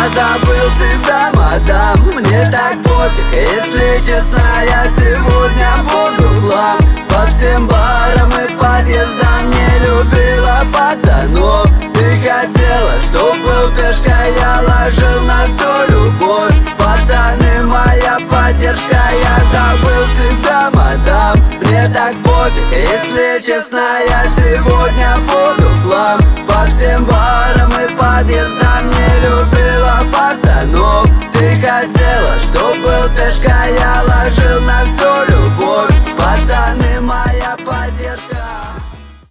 Я забыл тебя, мадам, мне так пофиг. Если честно, я сегодня буду в хлам. По всем барам и подъездам не любила пацанов. Ты хотела, чтоб был пешкой, я ложил на всю любовь. Пацаны, моя поддержка, я забыл тебя, мадам, мне так пофиг. Если честно, я сегодня буду в хлам. По всем барам и подъездам не любила пацанов. Ты хотела, чтоб был пешкой, я ложил на всю любовь.